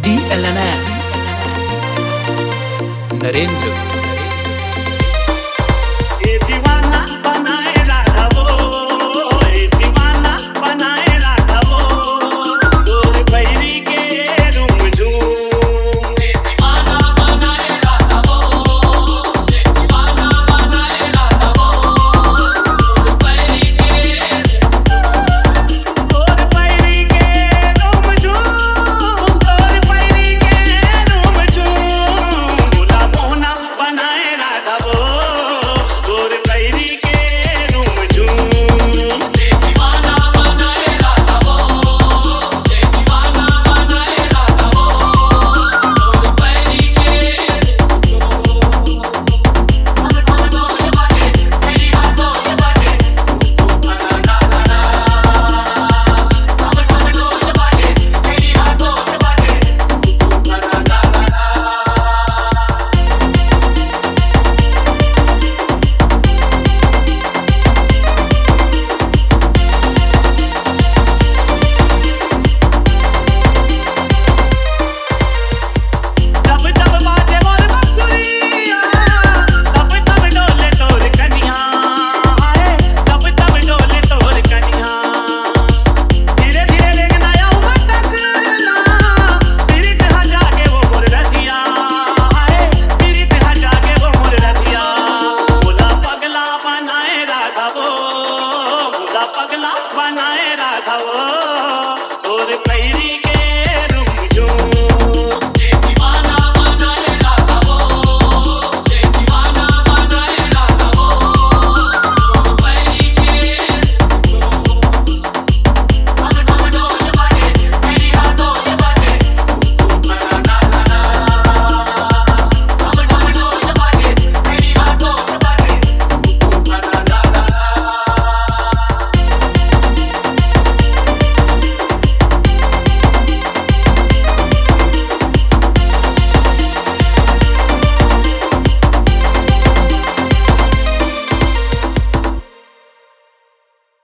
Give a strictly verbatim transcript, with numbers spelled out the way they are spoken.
D L N S Narendra. ये दीवाना बनाए राघवो, ये दीवाना बनाए राघवो, तोर बैरी के रुमझूम। ये दीवाना बनाए राघवो, ये दीवाना बनाए राघवो, तोर बैरी के तोर बैरी के रुमझूम, तोर बैरी के रुमझूम। भोला मोहना बनाए राघवो, तोर बैरी के रुमझूम। ये दीवाना बनाए राघवो, ये दीवाना बनाए राघवो, तोर बैरी के तेरी हाथों में बाटे सुपना ना ना हाथों में बाटे तेरी हाथों में बाटे सुपना ना ना। तब तब बाजे मोर बंसुरिया, तब तब डोले तोर कनिया, हाय तब तब डोले तोर कनिया। धीरे धीरे लेकिन आया हूँ मैं टकला, तेरी तरह जाके वो मोर रतिया, हाय तेरी तरह जाके वो मोर रतिया। भोला पगला बनाए राघवो, भोला पगला बनाए राघवो, तोर बैरी